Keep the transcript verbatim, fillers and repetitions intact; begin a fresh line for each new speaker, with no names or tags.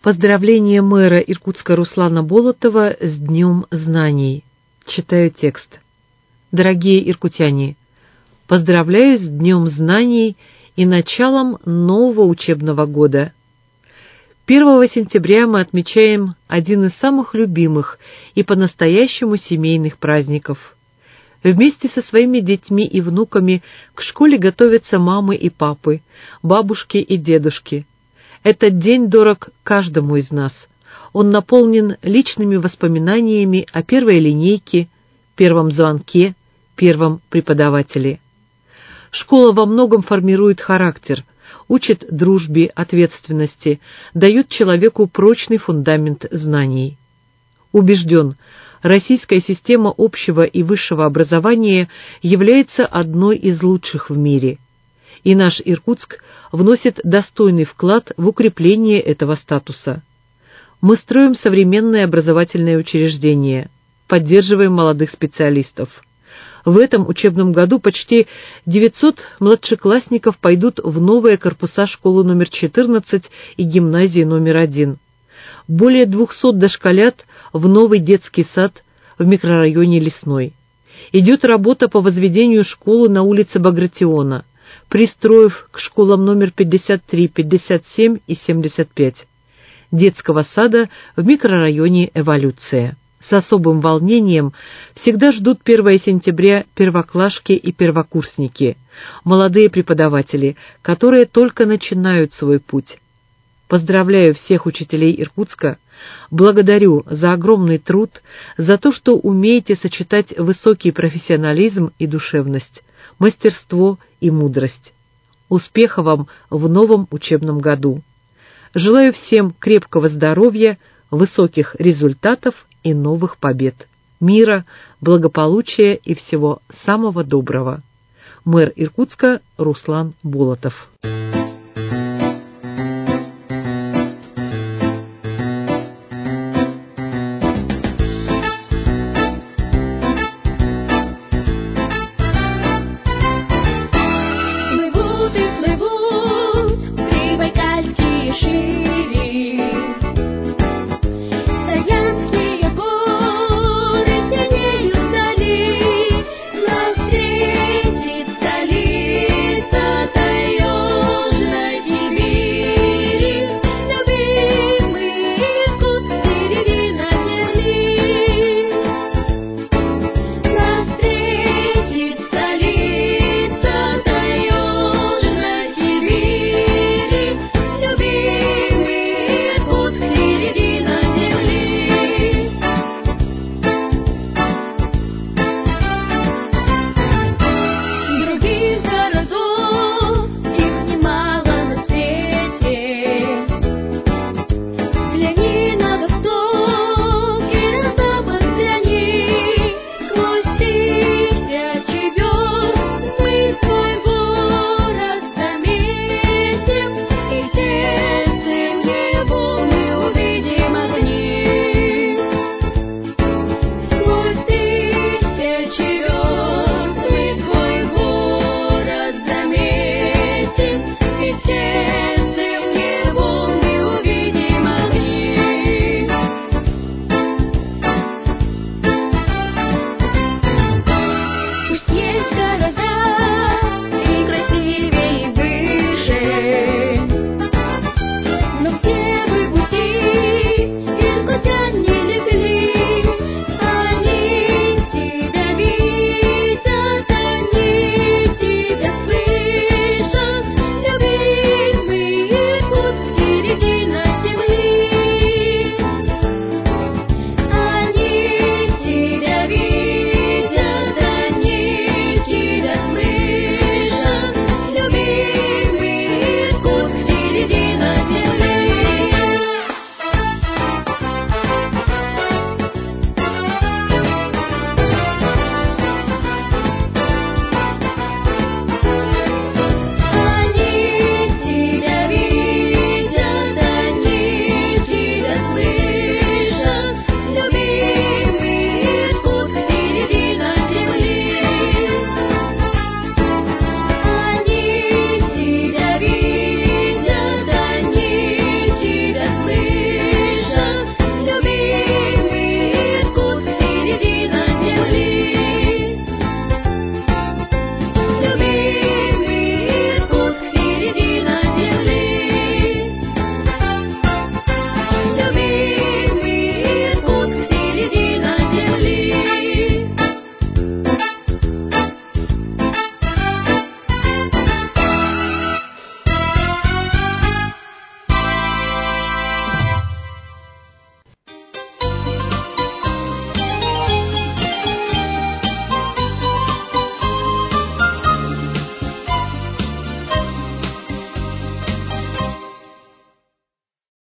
Поздравление мэра Иркутска Руслана Болотова с Днем знаний. Читаю текст. Дорогие иркутяне, поздравляю с Днем знаний и началом нового учебного года. первого сентября мы отмечаем один из самых любимых и по-настоящему семейных праздников. Вместе со своими детьми и внуками к школе готовятся мамы и папы, бабушки и дедушки. Этот день дорог каждому из нас. Он наполнен личными воспоминаниями о первой линейке, первом звонке, первом преподавателе. Школа во многом формирует характер, учит дружбе, ответственности, дает человеку прочный фундамент знаний. Убежден, российская система общего и высшего образования является одной из лучших в мире. И наш Иркутск вносит достойный вклад в укрепление этого статуса. Мы строим современное образовательное учреждение, поддерживаем молодых специалистов. В этом учебном году почти девятьсот младшеклассников пойдут в новые корпуса школы номер четырнадцать и гимназии номер один. Более двухсот дошколят в новый детский сад в микрорайоне Лесной. Идет работа по возведению школы на улице Багратиона, пристроив к школам номер пятьдесят три, пятьдесят семь и семьдесят пять, детского сада в микрорайоне Эволюция. С особым волнением всегда ждут первого сентября первоклашки и первокурсники, молодые преподаватели, которые только начинают свой путь. Поздравляю всех учителей Иркутска, благодарю за огромный труд, за то, что умеете сочетать высокий профессионализм и душевность, мастерство и мудрость. Успехов вам в новом учебном году. Желаю всем крепкого здоровья, высоких результатов и новых побед, мира, благополучия и всего самого доброго. Мэр Иркутска Руслан Болотов.